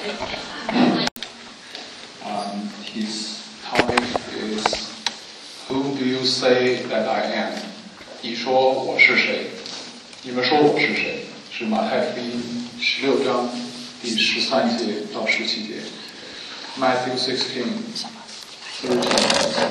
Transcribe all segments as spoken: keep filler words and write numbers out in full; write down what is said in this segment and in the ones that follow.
Um, his topic is Who do you say that I am? 你说我是谁？你们说我是谁？是马太福音十六章第十三节到十七节。Matthew sixteen, thirteen.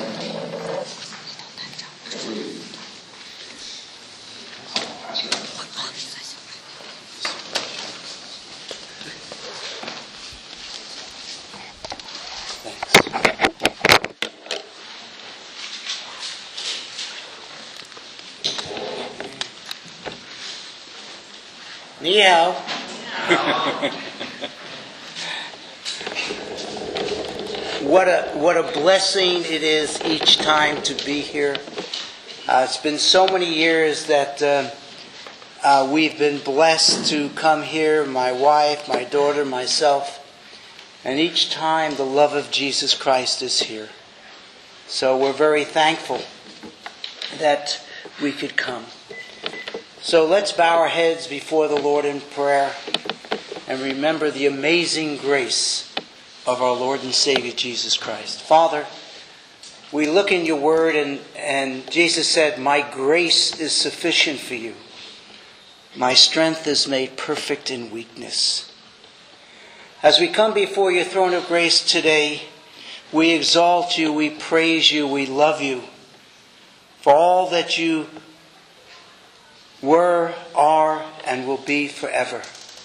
Ni hao. What a what a blessing it is each time to be here. Uh, it's been so many years that uh, uh, we've been blessed to come here, my wife, my daughter, myself, and each time the love of Jesus Christ is here. So we're very thankful that we could come. So let's bow our heads before the Lord in prayer and remember the amazing grace of our Lord and Savior Jesus Christ. Father, we look in your word and, and Jesus said, my grace is sufficient for you. My strength is made perfect in weakness. As we come before your throne of grace today, we exalt you, we praise you, we love you for all that you were, are, and will be forever.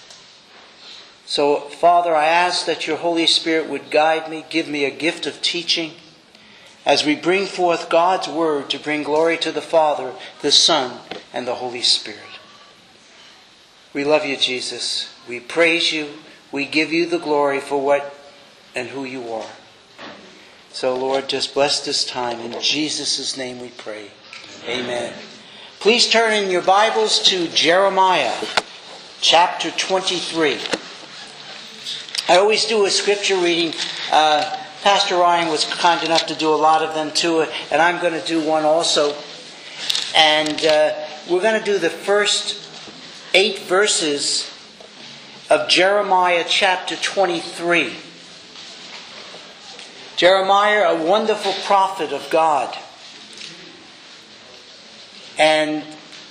So, Father, I ask that your Holy Spirit would guide me, give me a gift of teaching as we bring forth God's word to bring glory to the Father, the Son, and the Holy Spirit. We love you, Jesus. We praise you. We give you the glory for what and who you are. So, Lord, just bless this time. In Jesus' name we pray. Amen. Please turn in your Bibles to Jeremiah chapter twenty-three. I always do a scripture reading. Uh, Pastor Ryan was kind enough to do a lot of them too, and I'm going to do one also. And uh, we're going to do the first eight verses of Jeremiah chapter twenty-three. Jeremiah, a wonderful prophet of God. And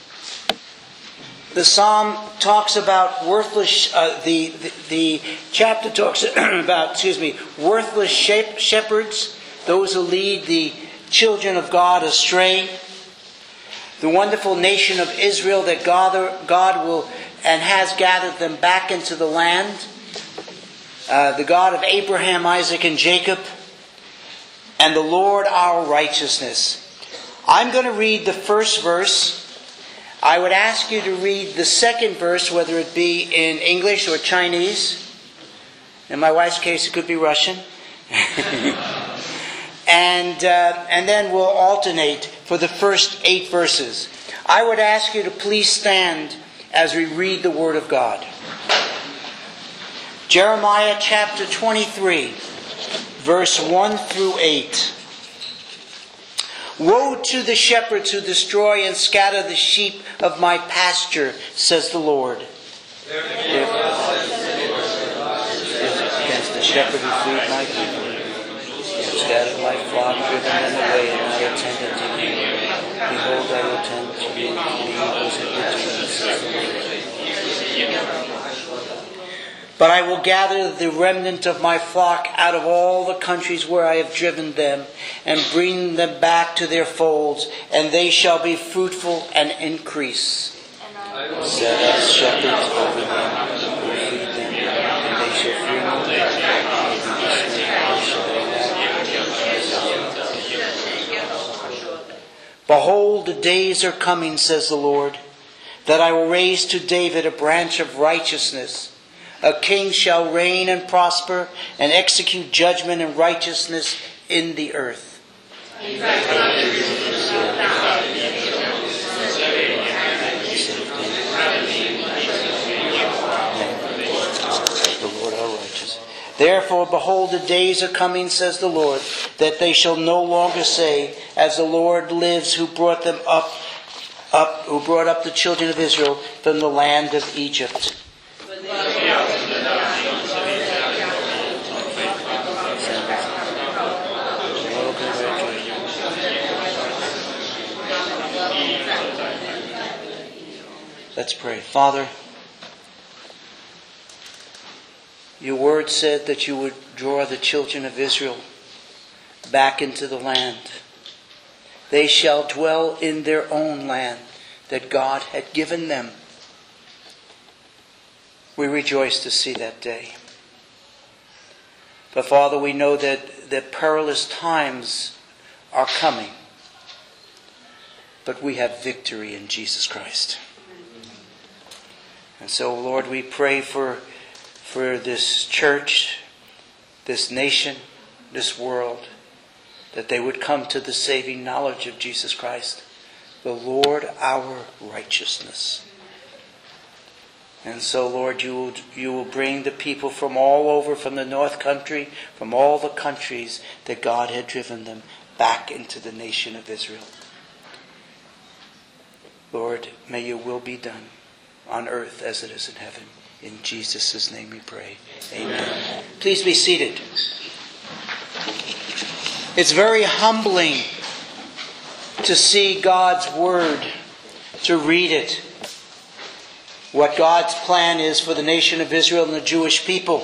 the psalm talks about worthless, uh, the, the the chapter talks about, excuse me, worthless shepherds, those who lead the children of God astray. The wonderful nation of Israel that God, God will and has gathered them back into the land. Uh, the God of Abraham, Isaac, and Jacob. And the Lord our righteousness. I'm going to read the first verse. I would ask you to read the second verse, whether it be in English or Chinese. In my wife's case, it could be Russian. and uh, and then we'll alternate for the first eight verses. I would ask you to please stand as we read the Word of God. Jeremiah chapter twenty-three, verse one through eight. Woe to the shepherds who destroy and scatter the sheep of my pasture, says the Lord. Therefore, against the shepherd who feed my people, and scattered my flock, driven them away, and not attended to me. Behold, I will tend to you, the eagles and bitterns, says the Lord. But I will gather the remnant of my flock out of all the countries where I have driven them, and bring them back to their folds, and they shall be fruitful and increase. Set us shepherds over them, who will feed them, and they shall freely live. Behold, the days are coming, says the Lord, that I will raise to David a branch of righteousness. A king shall reign and prosper and execute judgment and righteousness in the earth. The Lord our righteous. Therefore, behold, the days are coming, says the Lord, that they shall no longer say, as the Lord lives, who brought them up, up, who brought up the children of Israel from the land of Egypt. Let's pray. Father, your word said that you would draw the children of Israel back into the land. They shall dwell in their own land that God had given them. We rejoice to see that day. But Father, we know that, that perilous times are coming. But we have victory in Jesus Christ. And so, Lord, we pray for, for this church, this nation, this world, that they would come to the saving knowledge of Jesus Christ, the Lord our righteousness. And so, Lord, you will, you will bring the people from all over, from the North Country, from all the countries that God had driven them, back into the nation of Israel. Lord, may your will be done on earth as it is in heaven. In Jesus' name we pray. Amen. Amen. Please be seated. It's very humbling to see God's word, to read it. What God's plan is for the nation of Israel and the Jewish people.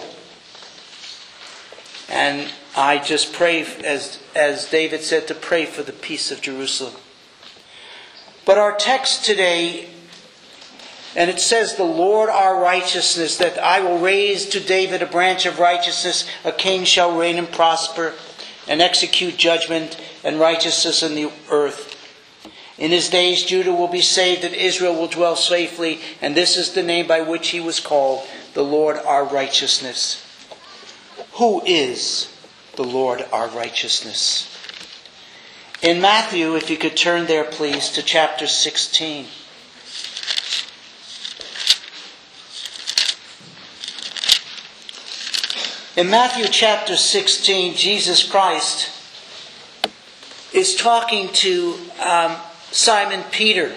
And I just pray, as, as David said, to pray for the peace of Jerusalem. But our text today, and it says, the Lord our righteousness, that I will raise to David a branch of righteousness, a king shall reign and prosper, and execute judgment and righteousness in the earth. In his days Judah will be saved and Israel will dwell safely, and this is the name by which he was called, the Lord our righteousness. Who is the Lord our righteousness? In Matthew, if you could turn there please to chapter sixteen. In Matthew chapter sixteen, Jesus Christ is talking to um, Simon Peter.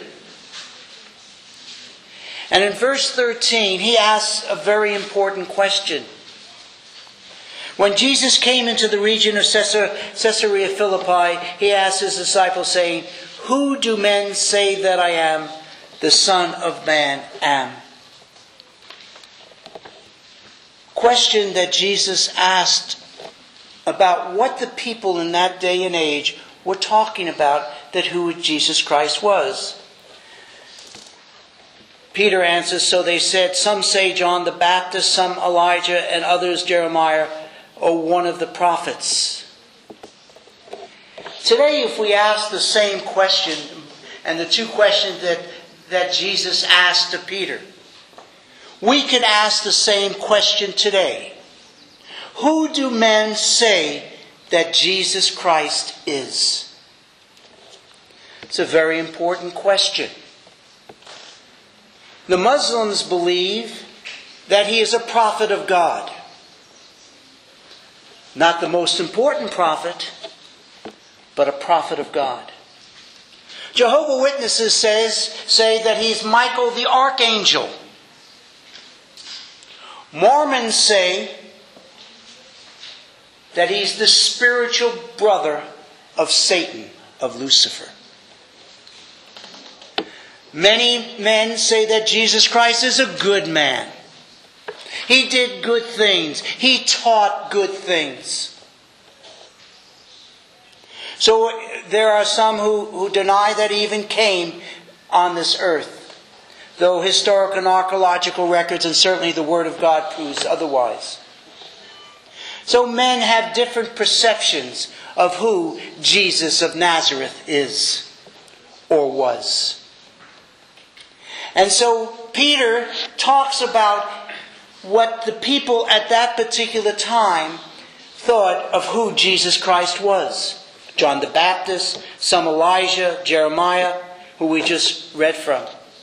And in verse thirteen, he asks a very important question. When Jesus came into the region of Caesarea Philippi, he asked his disciples, saying, "Who do men say that I am, the Son of Man am?" Question that Jesus asked about what the people in that day and age were talking about, that who Jesus Christ was. Peter answers, so they said, some say John the Baptist, some Elijah, and others Jeremiah, or one of the prophets. Today, if we ask the same question, and the two questions that, that Jesus asked to Peter, we could ask the same question today. Who do men say that Jesus Christ is? It's a very important question. The Muslims believe that he is a prophet of God. Not the most important prophet, but a prophet of God. Jehovah's Witnesses says, say that he's Michael the Archangel. Mormons say that he's the spiritual brother of Satan, of Lucifer. Many men say that Jesus Christ is a good man. He did good things. He taught good things. So there are some who, who deny that he even came on this earth, though historical and archaeological records and certainly the Word of God proves otherwise. So men have different perceptions of who Jesus of Nazareth is or was. And so Peter talks about what the people at that particular time thought of who Jesus Christ was. John the Baptist, some Elijah, Jeremiah, who we just read from.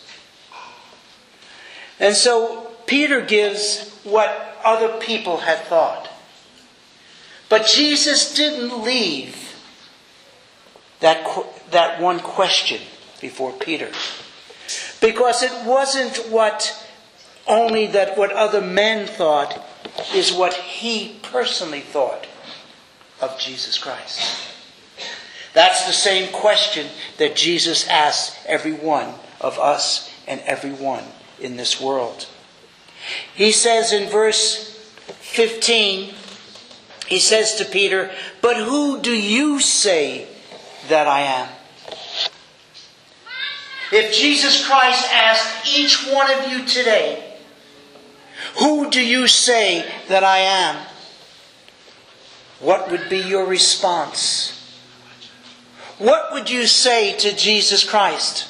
And so Peter gives what other people had thought. But Jesus didn't leave that, that one question before Peter. Because it wasn't what only that what other men thought, is what he personally thought of Jesus Christ. That's the same question that Jesus asks every one of us and everyone in this world. He says in verse fifteen, he says to Peter, "But who do you say that I am?" If Jesus Christ asked each one of you today, "Who do you say that I am?" what would be your response? What would you say to Jesus Christ?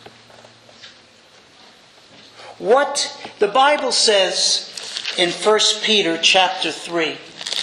What the Bible says in First Peter chapter three.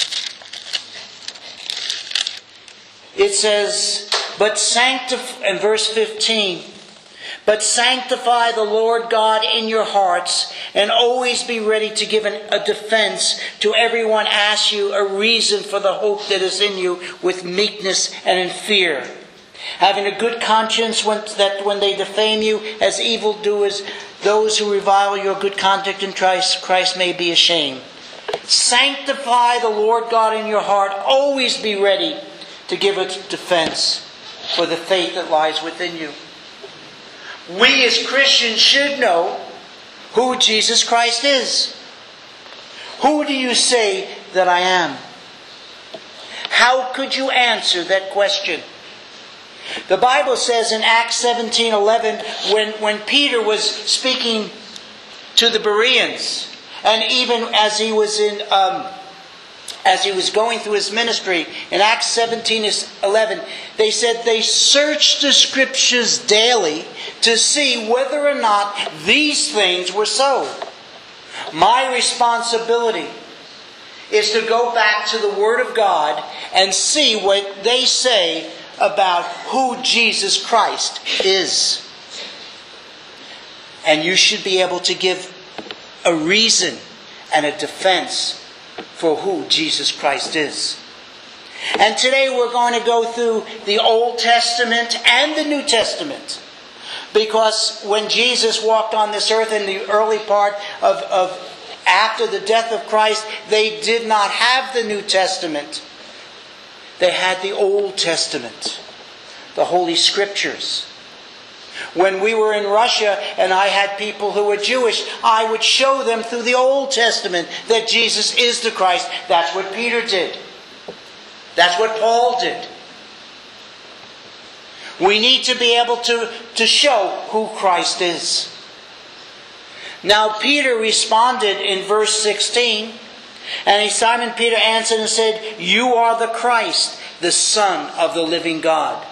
It says, but sanctify, in verse fifteen, "But sanctify the Lord God in your hearts, and always be ready to give an, a defense to everyone asks you a reason for the hope that is in you with meekness and in fear. Having a good conscience when, that when they defame you as evildoers, those who revile your good conduct in Christ, Christ may be ashamed. Sanctify the Lord God in your heart. Always be ready to give a defense for the faith that lies within you." We as Christians should know who Jesus Christ is. Who do you say that I am? How could you answer that question? The Bible says in Acts seventeen eleven, when, when Peter was speaking to the Bereans, and even as he was in um, as he was going through his ministry, in Acts seventeen eleven, they said they searched the Scriptures daily to see whether or not these things were so. My responsibility is to go back to the Word of God and see what they say about who Jesus Christ is. And you should be able to give a reason and a defense for who Jesus Christ is. And today we're going to go through the Old Testament and the New Testament. Because when Jesus walked on this earth in the early part of, of after the death of Christ, they did not have the New Testament. They had the Old Testament, the Holy Scriptures. When we were in Russia and I had people who were Jewish, I would show them through the Old Testament that Jesus is the Christ. That's what Peter did. That's what Paul did. We need to be able to, to show who Christ is. Now Peter responded in verse sixteen, and Simon Peter answered and said, "You are the Christ, the Son of the living God."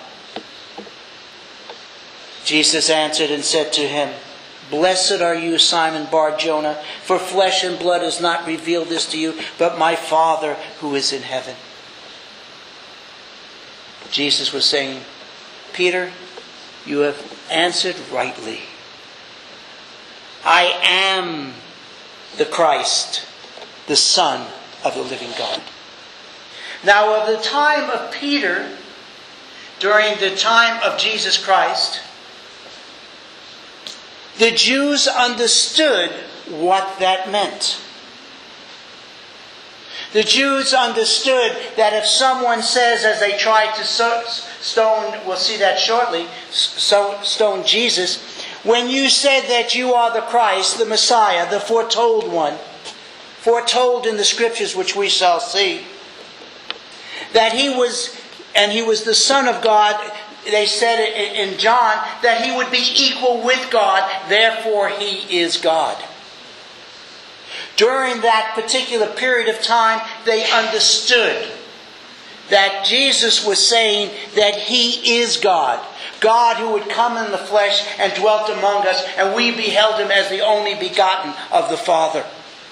Jesus answered and said to him, "Blessed are you, Simon Bar-Jonah, for flesh and blood has not revealed this to you, but my Father who is in heaven." Jesus was saying, "Peter, you have answered rightly. I am the Christ, the Son of the living God." Now, of the time of Peter, during the time of Jesus Christ, the Jews understood what that meant. The Jews understood that if someone says, as they tried to stone, we'll see that shortly, stone Jesus, when you said that you are the Christ, the Messiah, the foretold one, foretold in the Scriptures, which we shall see, that he was, and he was the Son of God. They said in John that he would be equal with God, therefore he is God. During that particular period of time, they understood that Jesus was saying that he is God. God who would come in the flesh and dwelt among us, and we beheld him as the only begotten of the Father.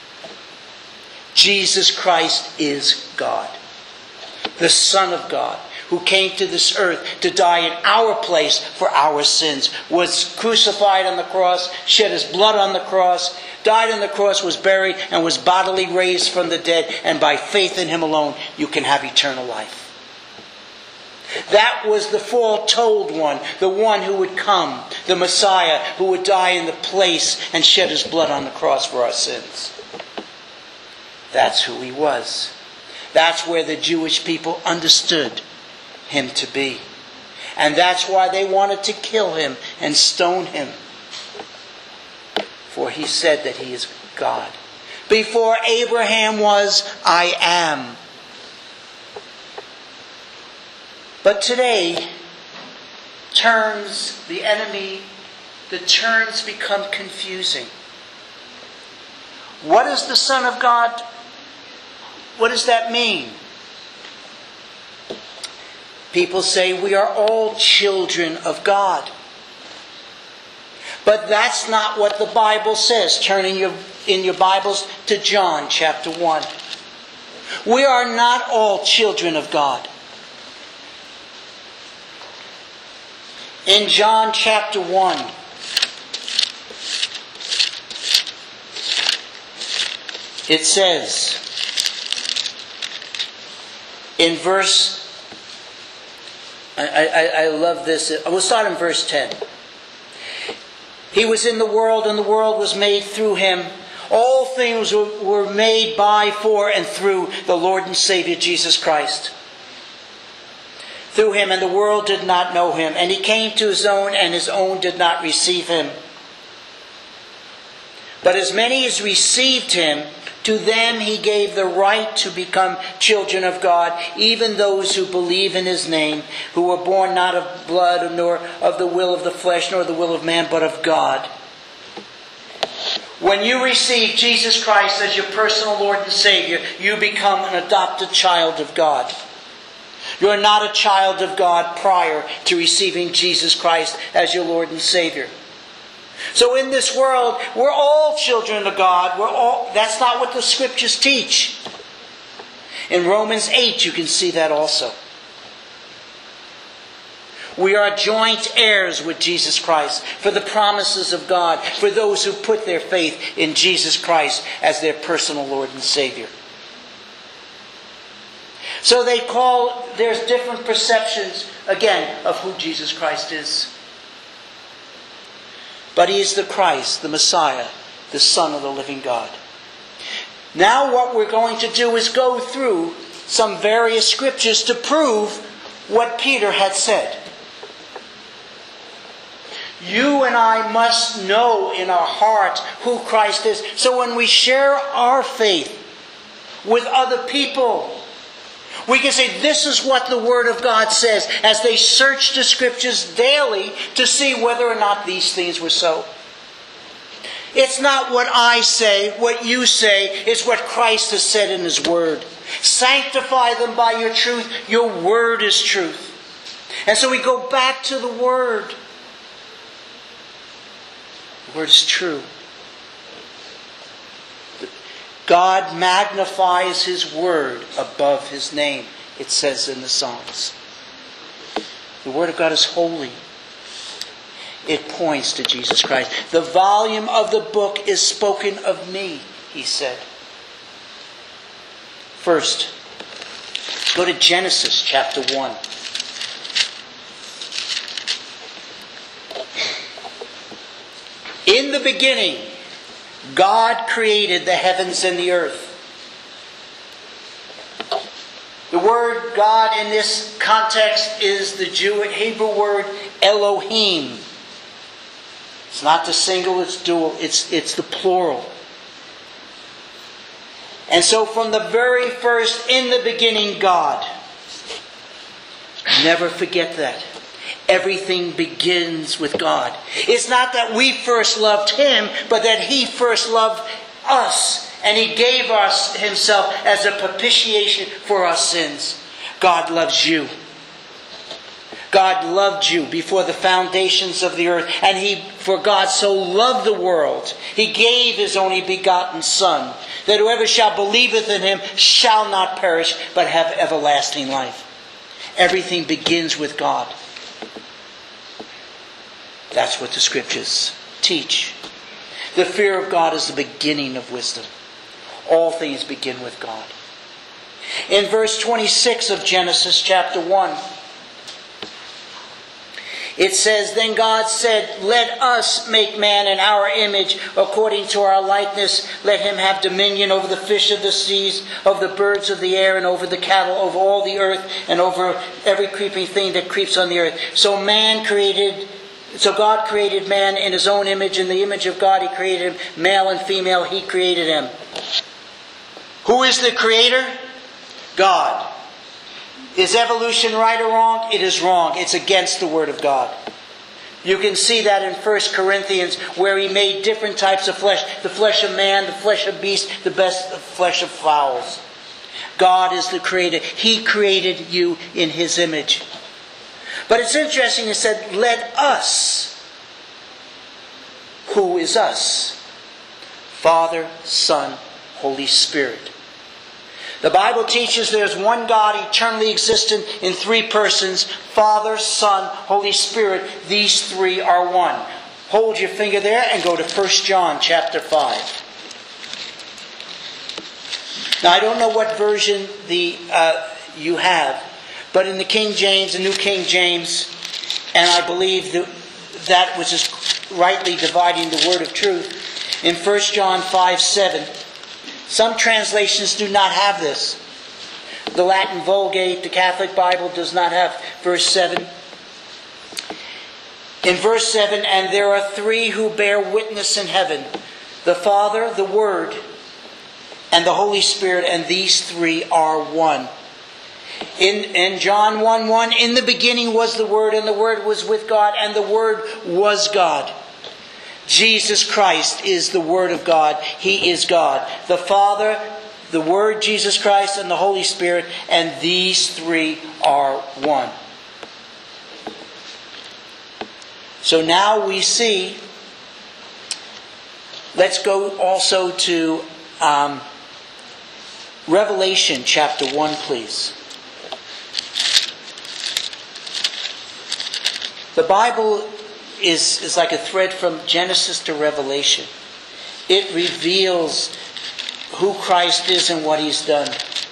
Jesus Christ is God, the Son of God, who came to this earth to die in our place for our sins, was crucified on the cross, shed his blood on the cross, died on the cross, was buried, and was bodily raised from the dead. And by faith in him alone, you can have eternal life. That was the foretold one, the one who would come, the Messiah, who would die in the place and shed his blood on the cross for our sins. That's who he was. That's where the Jewish people understood him to be. And that's why they wanted to kill him and stone him. for he said that he is God. Before Abraham was, I am. But today, terms, the enemy, the terms become confusing. What is the Son of God? What does that mean? People say we are all children of God. But that's not what the Bible says. Turn in your, in your Bibles to John chapter one. We are not all children of God. In John chapter one, it says, in verse, I, I, I love this, we'll start in verse ten. He was in the world, and the world was made through him. All things were, were made by, for, and through the Lord and Savior Jesus Christ. Through him, and the world did not know him. And he came to his own, and his own did not receive him. But as many as received him, to them he gave the right to become children of God, even those who believe in his name, who were born not of blood, nor of the will of the flesh, nor the will of man, but of God. When you receive Jesus Christ as your personal Lord and Savior, you become an adopted child of God. You're not a child of God prior to receiving Jesus Christ as your Lord and Savior. So in this world, we're all children of God. We're all, that's not what the Scriptures teach. In Romans eight, you can see that also. We are joint heirs with Jesus Christ for the promises of God, for those who put their faith in Jesus Christ as their personal Lord and Savior. So they call, there's different perceptions, again, of who Jesus Christ is. But he is the Christ, the Messiah, the Son of the living God. Now what we're going to do is go through some various scriptures to prove what Peter had said. You and I must know in our heart who Christ is. So when we share our faith with other people, we can say, this is what the Word of God says, as they search the Scriptures daily to see whether or not these things were so. It's not what I say, what you say, it's what Christ has said in His Word. Sanctify them by your truth. Your Word is truth. And so we go back to the Word. The Word is true. God magnifies His Word above His name, it says in the Psalms. The Word of God is holy. It points to Jesus Christ. The volume of the book is spoken of me, he said. First, go to Genesis chapter one. In the beginning, God created the heavens and the earth. The word God in this context is the Jewish Hebrew word Elohim. It's not the single, it's dual, it's, it's the plural. And so from the very first, in the beginning, God. Never forget that. Everything begins with God. It's not that we first loved Him, but that He first loved us. And He gave us Himself as a propitiation for our sins. God loves you. God loved you before the foundations of the earth. And He, for God so loved the world, He gave His only begotten Son, that whoever shall believeth in Him shall not perish, but have everlasting life. Everything begins with God. That's what the Scriptures teach. The fear of God is the beginning of wisdom. All things begin with God. In verse twenty-six of Genesis chapter one, it says, Then God said, Let us make man in our image, according to our likeness. Let him have dominion over the fish of the seas, over the birds of the air, and over the cattle, over all the earth, and over every creeping thing that creeps on the earth. So man created So God created man in his own image. In the image of God he created him. Male and female he created him. Who is the creator? God. Is evolution right or wrong? It is wrong. It's against the Word of God. You can see that in First Corinthians, where he made different types of flesh. The flesh of man, the flesh of beast, the best the flesh of fowls. God is the creator. He created you in his image. But it's interesting, it said, let us. Who is us? Father, Son, Holy Spirit. The Bible teaches there's one God eternally existent in three persons. Father, Son, Holy Spirit. These three are one. Hold your finger there and go to First John chapter five. Now I don't know what version the uh, you have, but in the King James, the New King James, and I believe the, that which is rightly dividing the word of truth, in First John five seven, some translations do not have this. The Latin Vulgate, the Catholic Bible, does not have verse seven. In verse seven, and there are three who bear witness in heaven, the Father, the Word, and the Holy Spirit, and these three are one. In, in John one one, in the beginning was the Word, and the Word was with God, and the Word was God. Jesus Christ is the Word of God. He is God. The Father, the Word, Jesus Christ, and the Holy Spirit, and these three are one. So now we see, let's go also to um, Revelation chapter one, please. The Bible is, is like a thread from Genesis to Revelation. It reveals who Christ is and what He's done.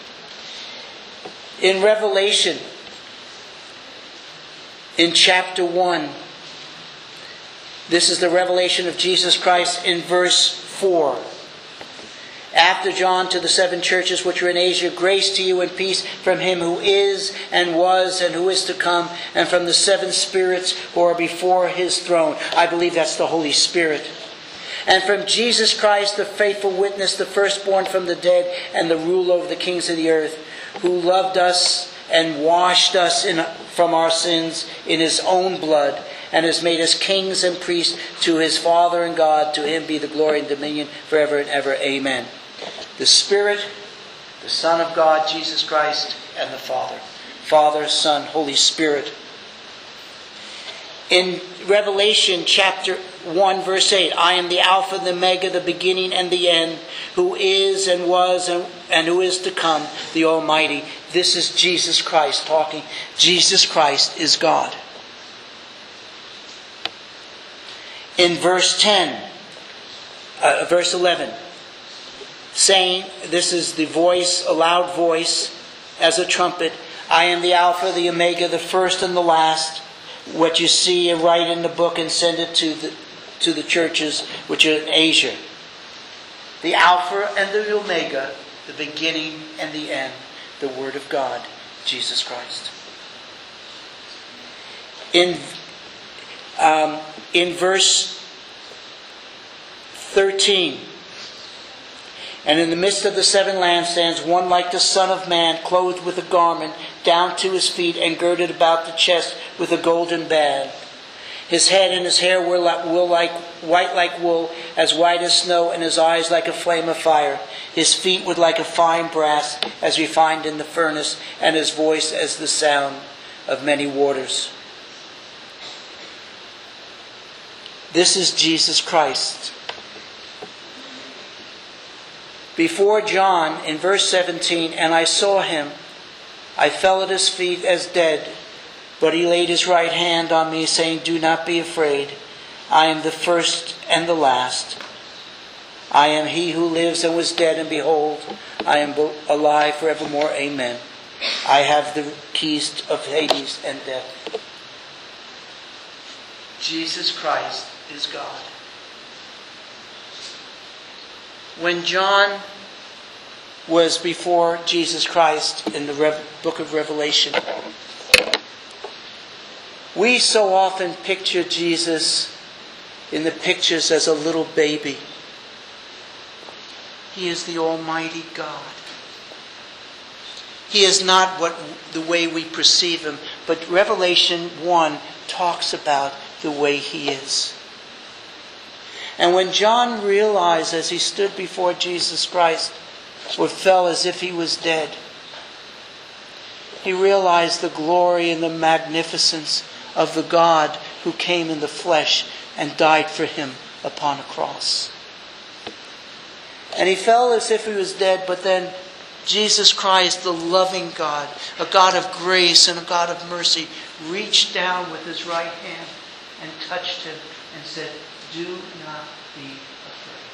In Revelation, in chapter one, this is the revelation of Jesus Christ in verse four. After John to the seven churches which are in Asia, grace to you and peace from Him who is and was and who is to come, and from the seven spirits who are before His throne. I believe that's the Holy Spirit. And from Jesus Christ, the faithful witness, the firstborn from the dead, and the ruler over the kings of the earth, who loved us and washed us in, from our sins in His own blood, and has made us kings and priests to His Father and God. To Him be the glory and dominion forever and ever. Amen. The Spirit, the Son of God, Jesus Christ, and the Father. Father, Son, Holy Spirit. In Revelation chapter one, verse eight, I am the Alpha and the Omega, the beginning and the end, who is and was and, and who is to come, the Almighty. This is Jesus Christ talking. Jesus Christ is God. In verse ten, uh, verse eleven, saying, this is the voice, a loud voice, as a trumpet, I am the Alpha, the Omega, the first and the last. What you see, write in the book and send it to the to the churches which are in Asia. The Alpha and the Omega, the beginning and the end, the Word of God, Jesus Christ. In um, in verse thirteen, and in the midst of the seven lampstands, one like the Son of Man, clothed with a garment down to his feet, and girded about the chest with a golden band. His head and his hair were like, were like white like wool, as white as snow, and his eyes like a flame of fire. His feet were like a fine brass, as refined in the furnace, and his voice as the sound of many waters. This is Jesus Christ. Before John, in verse seventeen, and I saw Him, I fell at His feet as dead, but He laid His right hand on me, saying, do not be afraid. I am the first and the last. I am He who lives and was dead, and behold, I am alive forevermore. Amen. I have the keys of Hades and death. Jesus Christ is God. When John was before Jesus Christ in the Re- book of Revelation, We so often picture Jesus in the pictures as a little baby. He is the Almighty God. He is not what the way we perceive him, but Revelation one talks about the way he is. And when John realized as he stood before Jesus Christ, or fell as if he was dead, he realized the glory and the magnificence of the God who came in the flesh and died for him upon a cross. And he fell as if he was dead, but then Jesus Christ, the loving God, a God of grace and a God of mercy, reached down with his right hand and touched him and said, "Do not be afraid."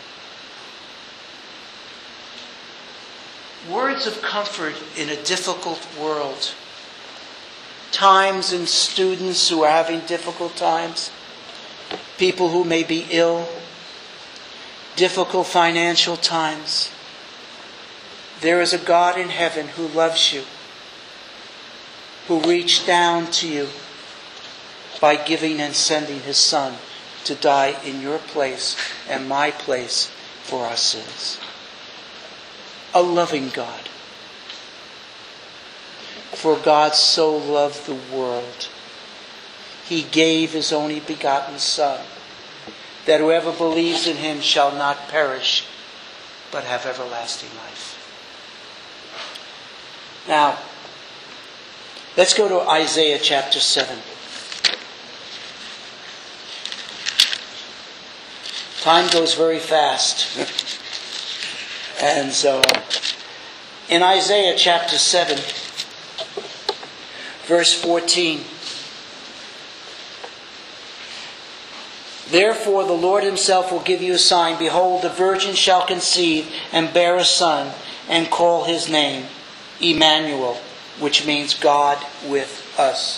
Words of comfort in a difficult world. Times and students who are having difficult times. People who may be ill. Difficult financial times. There is a God in heaven who loves you, who reached down to you by giving and sending his Son to die in your place and my place for our sins. A loving God. For God so loved the world, he gave his only begotten Son, that whoever believes in him shall not perish, but have everlasting life. Now, let's go to Isaiah chapter seven. Time goes very fast. And so, in Isaiah chapter seven, verse fourteen, "Therefore the Lord himself will give you a sign. Behold, the virgin shall conceive and bear a son, and call his name Emmanuel," which means God with us.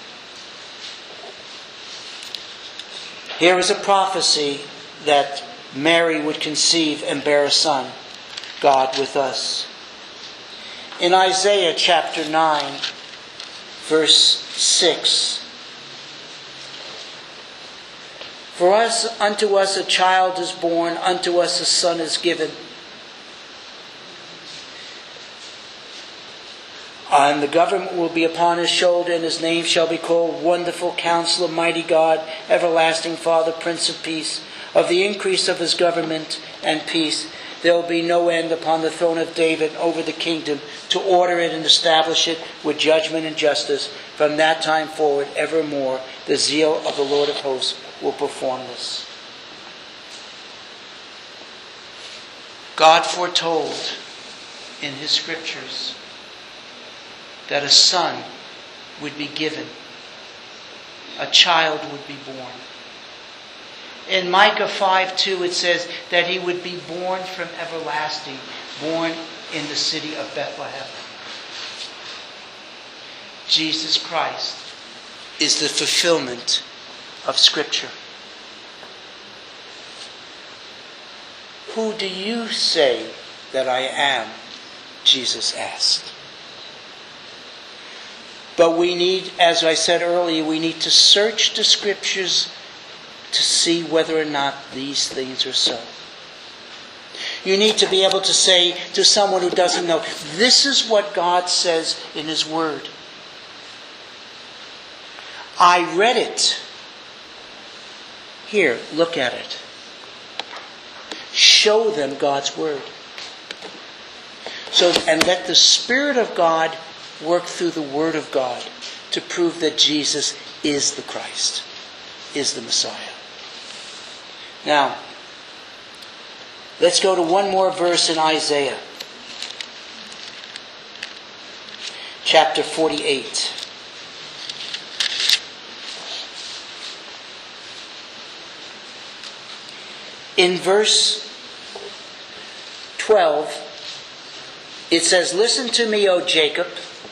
Here is a prophecy that Mary would conceive and bear a son, God with us. In Isaiah chapter nine, verse six, "For us, unto us a child is born, unto us a son is given. And the government will be upon his shoulder, and his name shall be called Wonderful Counselor, Mighty God, Everlasting Father, Prince of Peace. Of the increase of his government and peace, there will be no end upon the throne of David over the kingdom, to order it and establish it with judgment and justice. From that time forward, evermore, the zeal of the Lord of hosts will perform this." God foretold in his scriptures that a son would be given, a child would be born. In Micah five two it says that he would be born from everlasting, born in the city of Bethlehem. Jesus Christ is the fulfillment of Scripture. "Who do you say that I am?" Jesus asked. But we need, as I said earlier, we need to search the Scriptures to see whether or not these things are so. You need to be able to say to someone who doesn't know, this is what God says in his Word. I read it. Here, look at it. Show them God's Word. So, and let the Spirit of God work through the Word of God to prove that Jesus is the Christ, is the Messiah. Now, let's go to one more verse in Isaiah. Chapter forty-eight. In verse twelve, it says, "Listen to me, O Jacob,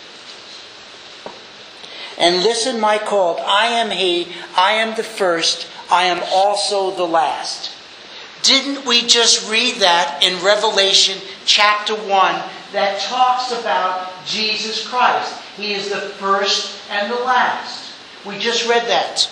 and listen, my called. I am he, I am the first, I am also the last." Didn't we just read that in Revelation chapter one that talks about Jesus Christ? He is the first and the last. We just read that.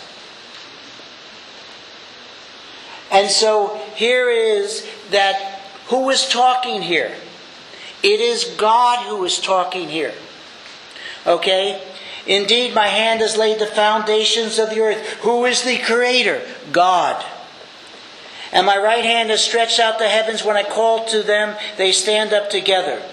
And so here it is that who is talking here? It is God who is talking here. Okay? Indeed, my hand has laid the foundations of the earth. Who is the creator? God. And my right hand has stretched out the heavens. When I call to them, they stand up together.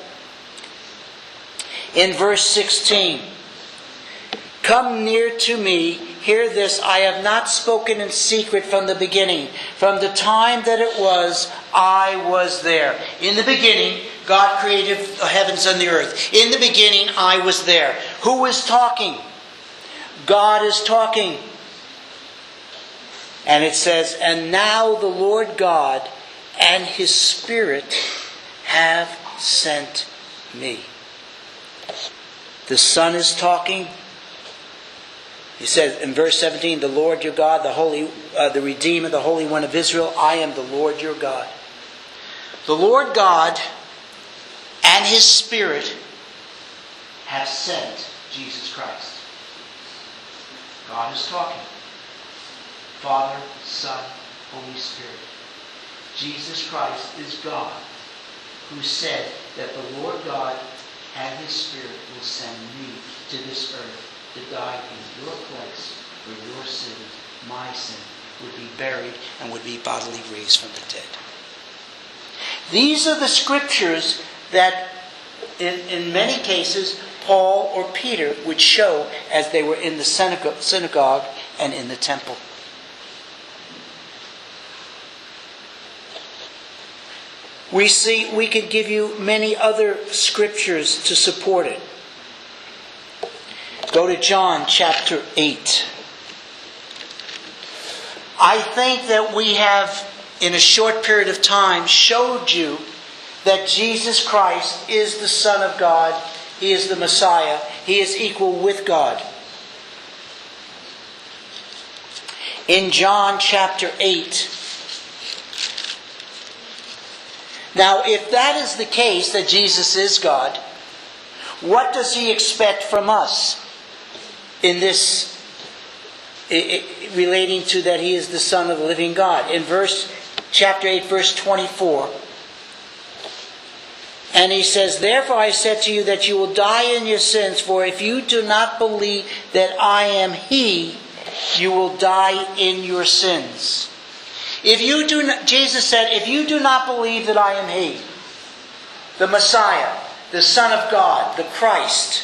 In verse sixteen, come near to me, hear this, I have not spoken in secret from the beginning. From the time that it was, I was there. In the beginning, God created the heavens and the earth. In the beginning, I was there. Who is talking? God is talking. And it says, and now the Lord God and His Spirit have sent me. The Son is talking. He says in verse seventeen, the Lord your God, the Holy, uh, the Redeemer, the Holy One of Israel, I am the Lord your God. The Lord God and His Spirit have sent Jesus Christ. God is talking. Father, Son, Holy Spirit. Jesus Christ is God, who said that the Lord God and His Spirit will send me to this earth to die in your place for your sins, my sin, would be buried and would be bodily raised from the dead. These are the scriptures that in, in many cases Paul or Peter would show as they were in the synagogue, synagogue and in the temple. We see, we could give you many other scriptures to support it. Go to John chapter eight. I think that we have, in a short period of time, showed you that Jesus Christ is the Son of God. He is the Messiah. He is equal with God. In John chapter eight. Now, if that is the case, that Jesus is God, what does He expect from us in this, relating to that He is the Son of the living God? In verse chapter eight, verse twenty-four, and He says, therefore I said to you that you will die in your sins, for if you do not believe that I am He, you will die in your sins. If you do not, Jesus said, if you do not believe that I am He, the Messiah, the Son of God, the Christ,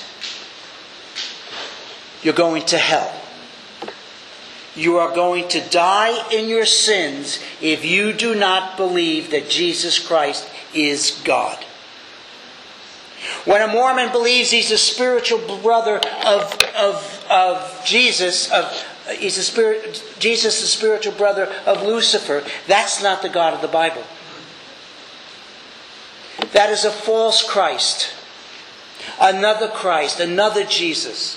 you're going to hell. You are going to die in your sins if you do not believe that Jesus Christ is God. When a Mormon believes he's a spiritual brother of, of, of Jesus, of He's a spirit, Jesus, the spiritual brother of Lucifer, that's not the God of the Bible. That is a false Christ. Another Christ, another Jesus.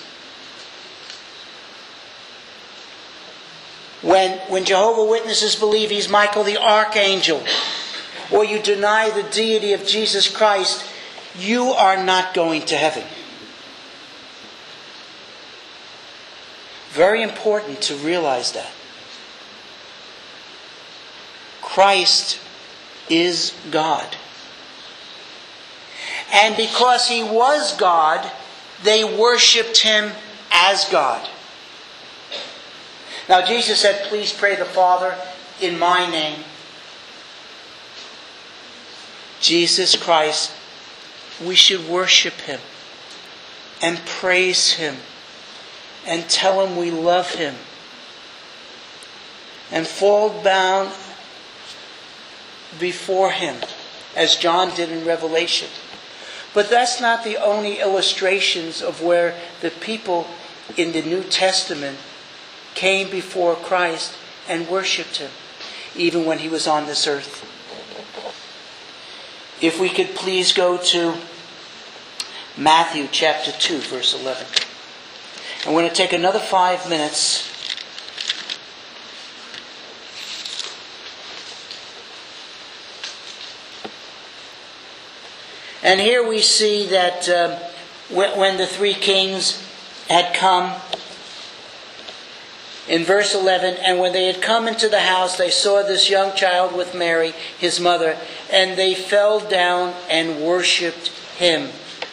When, when Jehovah's Witnesses believe He's Michael the Archangel, or you deny the deity of Jesus Christ, you are not going to heaven. Very important to realize that. Christ is God. And because He was God, they worshipped Him as God. Now Jesus said, please pray the Father in my name. Jesus Christ, we should worship Him and praise Him and tell Him we love Him and fall down before Him, as John did in Revelation. But that's not the only illustrations of where the people in the New Testament came before Christ and worshipped Him, even when He was on this earth. If we could please go to Matthew chapter two, verse eleven. And we're going to take another five minutes and here we see that uh, when the three kings had come In verse eleven, and when they had come into the house, they saw this young child with Mary, his mother, and they fell down and worshipped him.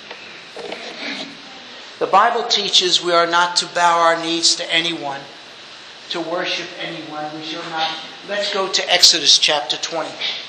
The Bible teaches we are not to bow our knees to anyone, to worship anyone. We shall not. Let's go to Exodus chapter twenty.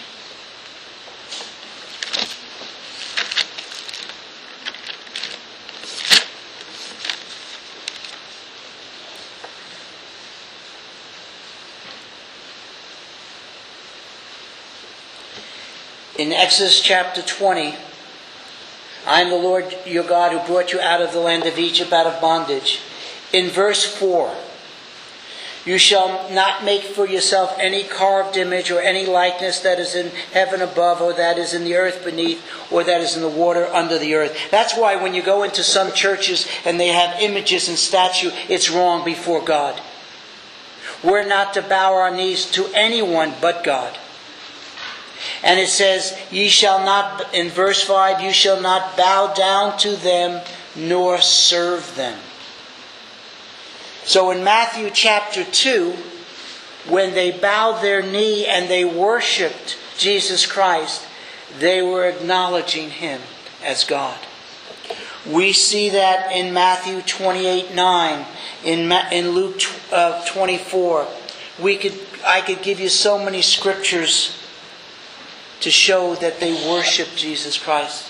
In Exodus chapter twenty, I am the Lord your God who brought you out of the land of Egypt, out of bondage. In verse four, you shall not make for yourself any carved image or any likeness that is in heaven above, or that is in the earth beneath, or that is in the water under the earth. That's why when you go into some churches and they have images and statue, it's wrong before God. We're not to bow our knees to anyone but God. And it says, ye shall not, in verse five, you shall not bow down to them nor serve them. So in Matthew chapter two, when they bowed their knee and they worshipped Jesus Christ, they were acknowledging Him as God. We see that in Matthew twenty-eight nine, in in Luke uh, twenty-four. We could I could give you so many scriptures to show that they worship Jesus Christ.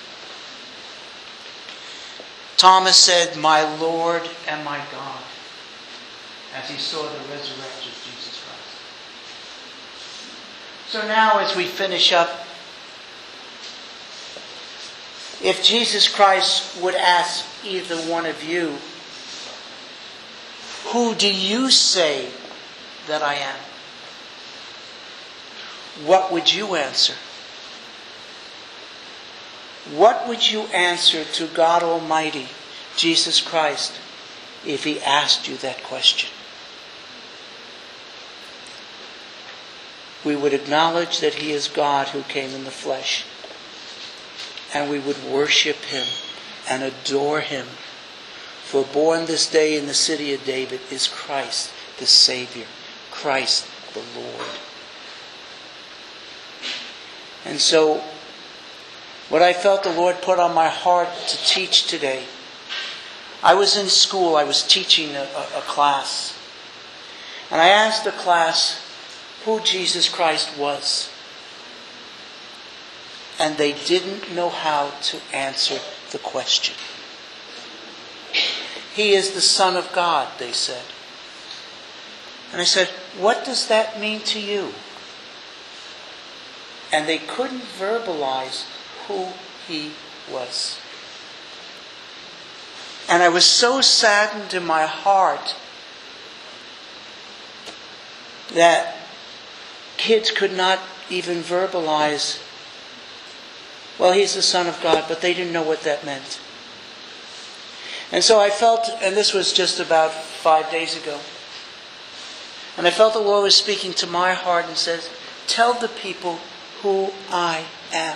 Thomas said, my Lord and my God, as he saw the resurrection of Jesus Christ. So now as we finish up, if Jesus Christ would ask either one of you, who do you say that I am? What would you answer? What would you answer to God Almighty, Jesus Christ, if He asked you that question? We would acknowledge that He is God who came in the flesh. And we would worship Him and adore Him. For born this day in the city of David is Christ, the Savior, Christ the Lord. And so, what I felt the Lord put on my heart to teach today, I was in school, I was teaching a, a, a class. And I asked the class who Jesus Christ was. And they didn't know how to answer the question. He is the Son of God, they said. And I said, what does that mean to you? And they couldn't verbalize who He was. And I was so saddened in my heart that kids could not even verbalize, well, He's the Son of God, but they didn't know what that meant. And so I felt, and this was just about five days ago, and I felt the Lord was speaking to my heart and says, tell the people who I am.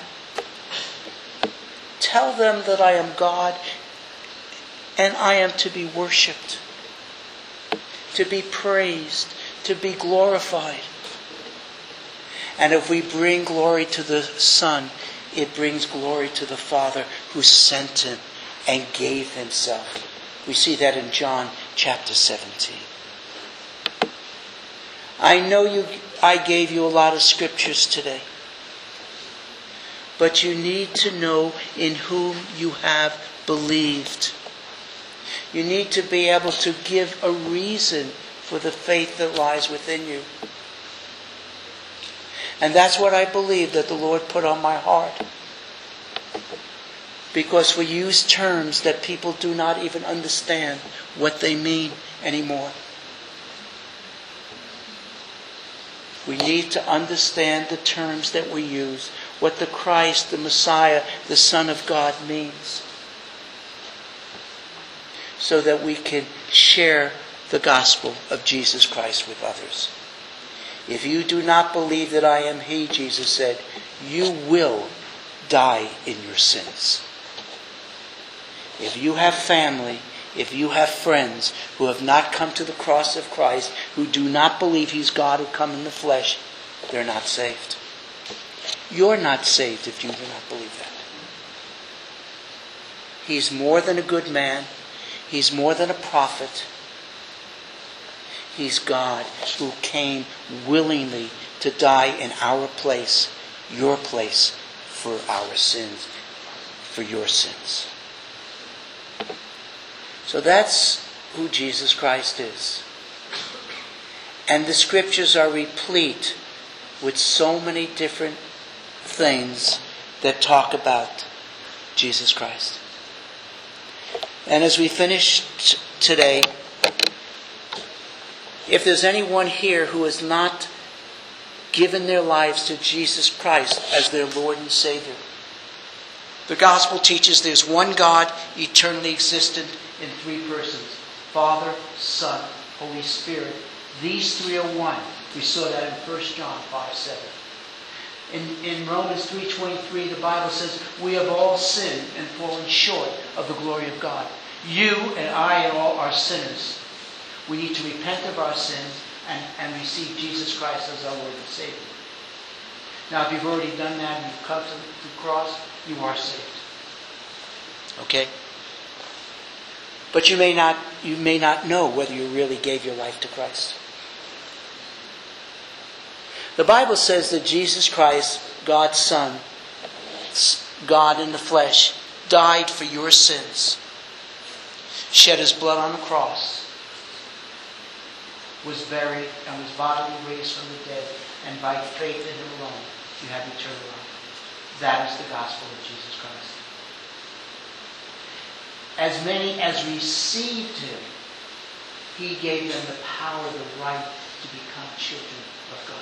Tell them that I am God and I am to be worshipped, to be praised, to be glorified. And if we bring glory to the Son, it brings glory to the Father who sent Him and gave Himself. We see that in John chapter seventeen. I know you. I gave you a lot of scriptures today. But you need to know in whom you have believed. You need to be able to give a reason for the faith that lies within you. And that's what I believe that the Lord put on my heart. Because we use terms that people do not even understand what they mean anymore. We need to understand the terms that we use, what the Christ, the Messiah, the Son of God means, so that we can share the gospel of Jesus Christ with others. If you do not believe that I am He, Jesus said, you will die in your sins. If you have family, if you have friends who have not come to the cross of Christ, who do not believe He's God who come in the flesh, they're not saved. You're not saved if you do not believe that. He's more than a good man. He's more than a prophet. He's God who came willingly to die in our place, your place, for our sins, for your sins. So that's who Jesus Christ is. And the scriptures are replete with so many different things that talk about Jesus Christ. And as we finish t- today, if there's anyone here who has not given their lives to Jesus Christ as their Lord and Savior, the gospel teaches there's one God, eternally existent in three persons: Father, Son, Holy Spirit. These three are one. We saw that in First John five seven. In, in Romans three twenty-three, the Bible says, we have all sinned and fallen short of the glory of God. You and I and all are sinners. We need to repent of our sins and, and receive Jesus Christ as our Lord and Savior. Now, if you've already done that and you've come to the cross, you are saved. Okay? But you may not, you may not know whether you really gave your life to Christ. The Bible says that Jesus Christ, God's Son, God in the flesh, died for your sins, shed His blood on the cross, was buried, and was bodily raised from the dead, and by faith in Him alone, you have eternal life. That is the gospel of Jesus Christ. As many as received Him, He gave them the power, the right to become children of God.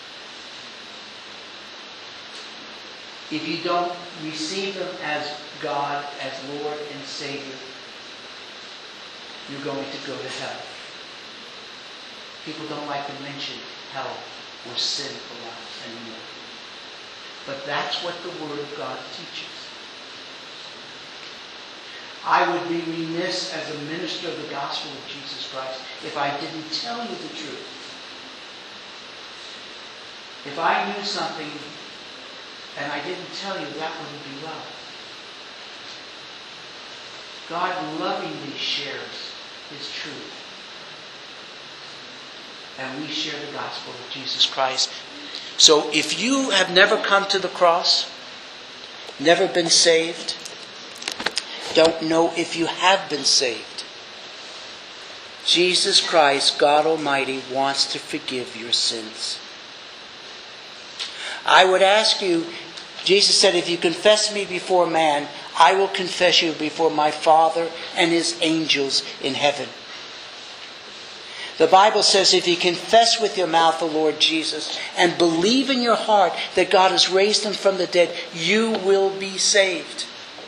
If you don't receive Him as God, as Lord and Savior, you're going to go to hell. People don't like to mention hell or sin for lives anymore. But that's what the Word of God teaches. I would be remiss as a minister of the gospel of Jesus Christ if I didn't tell you the truth. If I knew something and I didn't tell you, that wouldn't be love. God lovingly shares His truth. And we share the gospel of Jesus Christ. So if you have never come to the cross, never been saved, don't know if you have been saved, Jesus Christ, God Almighty, wants to forgive your sins. I would ask you, Jesus said, if you confess me before man, I will confess you before my Father and His angels in heaven. The Bible says if you confess with your mouth the Lord Jesus and believe in your heart that God has raised Him from the dead, you will be saved.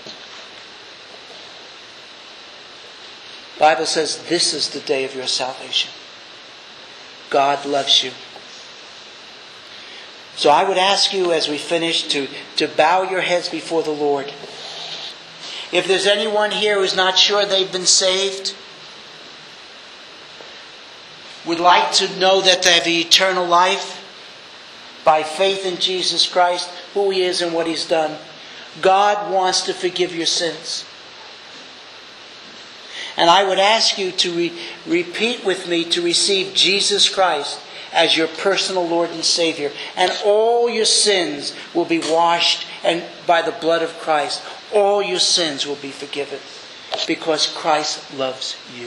The Bible says this is the day of your salvation. God loves you. So I would ask you as we finish to, to bow your heads before the Lord. If there's anyone here who's not sure they've been saved, would like to know that they have eternal life by faith in Jesus Christ, who He is and what He's done, God wants to forgive your sins. And I would ask you to re- repeat with me to receive Jesus Christ as your personal Lord and Savior. And all your sins will be washed and by the blood of Christ. All your sins will be forgiven because Christ loves you.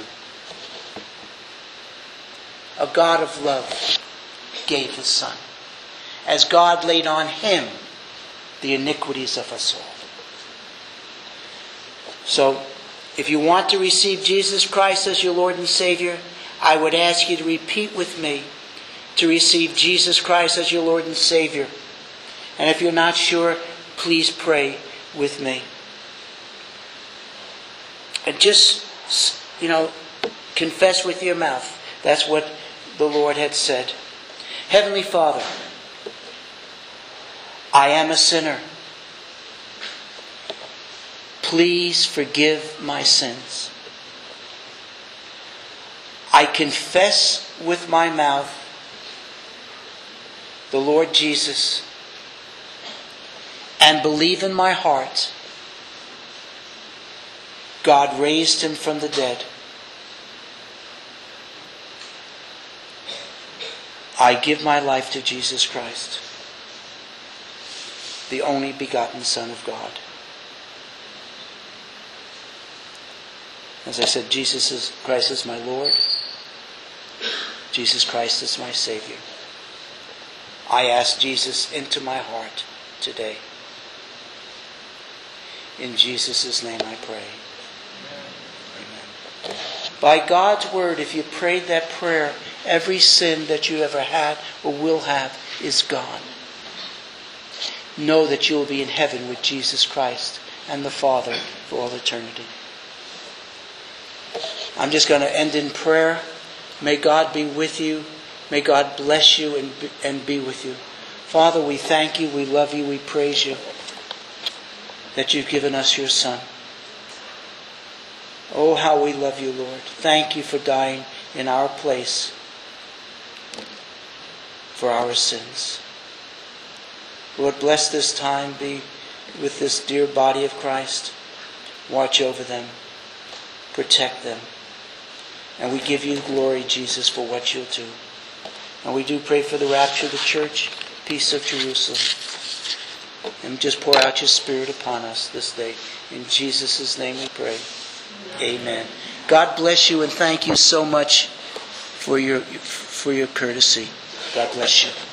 A God of love gave His Son, as God laid on Him the iniquities of us all. So, if you want to receive Jesus Christ as your Lord and Savior, I would ask you to repeat with me to receive Jesus Christ as your Lord and Savior. And if you're not sure, please pray with me. And just, you know, confess with your mouth. That's what the Lord had said. Heavenly Father, I am a sinner. Please forgive my sins. I confess with my mouth the Lord Jesus and believe in my heart God raised him from the dead, I give my life to Jesus Christ, the only begotten Son of God. As I said, Jesus is, Christ is my Lord. Jesus Christ is my Savior. I ask Jesus into my heart today. In Jesus' name I pray. Amen. By God's word, if you prayed that prayer, every sin that you ever had or will have is gone. Know that you will be in heaven with Jesus Christ and the Father for all eternity. I'm just going to end in prayer. May God be with you. May God bless you and be, and be with you. Father, we thank you, we love you, we praise you that you've given us your Son. Oh, how we love you, Lord. Thank you for dying in our place for our sins. Lord, bless this time. Be with this dear body of Christ. Watch over them. Protect them. And we give you glory, Jesus, for what you'll do. And we do pray for the rapture of the church, peace of Jerusalem. And just pour out your Spirit upon us this day. In Jesus' name we pray. Amen. God bless you and thank you so much for your for your courtesy. God bless you.